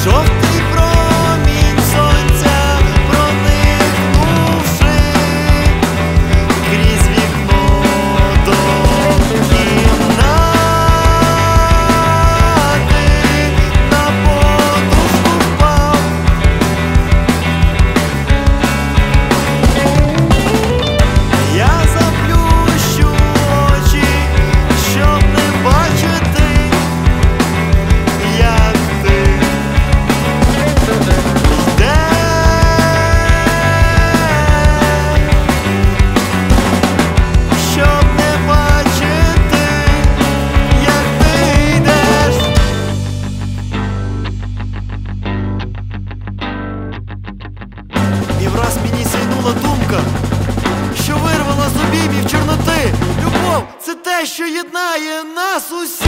жовтий промінь сонця, проникнувши крізь вікно до кімнати, на подушку впав. Я заплющу очі, щоб не бачити, як ти йдеш, щоб не бачити, як ти йдеш. І враз мені сяйнула думка, що вирвала з обіймів чорноти. Любов — це те, що єднає нас усіх.